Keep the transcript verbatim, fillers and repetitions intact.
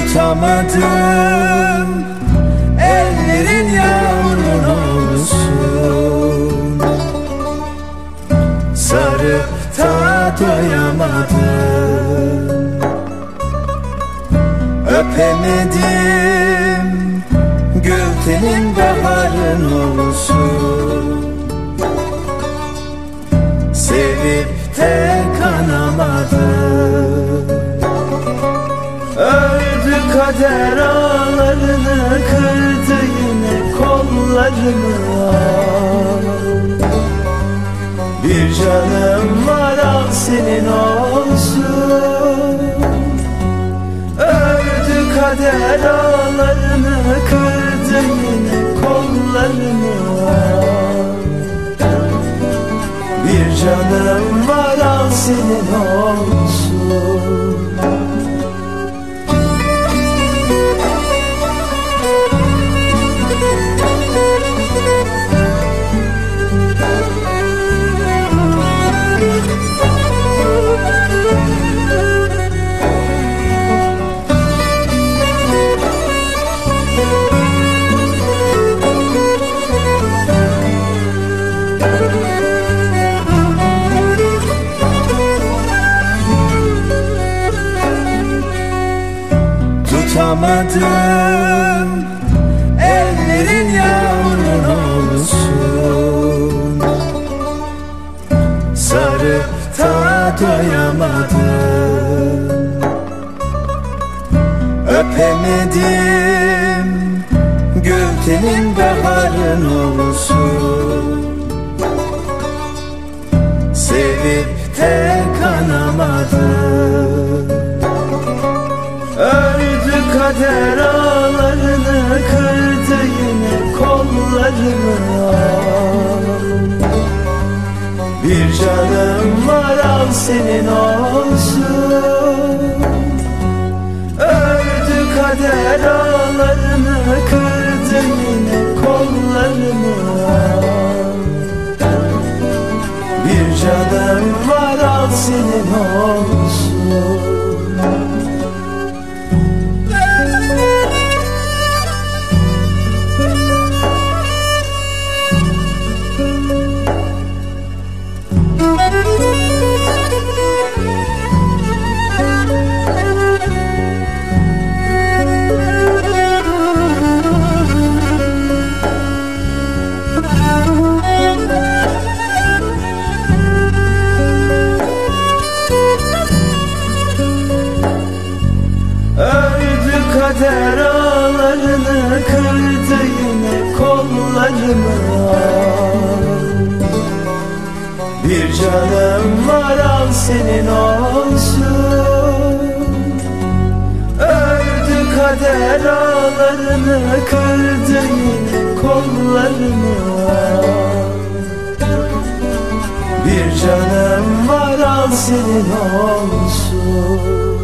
Tutamadım, ellerin yağmurun olsun. Sarıp da doyamadım, öpemedim, gül tenin baharın olsun. Sevip de kanamadım, ördü kader ağlarını, kırdı yine kollarımı. Bir canım var, al senin olsun. Ördü kader ağlarını, kırdı yine kollarımı. Bir canım var, al senin olsun. Tutamadım, ellerin yağmurun olsun. Sarıp da doyamadım, öpemedim, gül tenin baharın olsun. Sevip de kanamadım, ördü kader ağlarını, kırdı yine kollarımı. Bir canım var, al senin olsun. Ördü kader ağlarını, kırdı yine kollarımı. Bir canım var, al senin olsun. Kader ağlarını, kırdı yine kollarımı. Bir canım var, al senin olsun. Ördü kader ağlarını, kırdı yine kollarımı. Bir canım var, al senin olsun.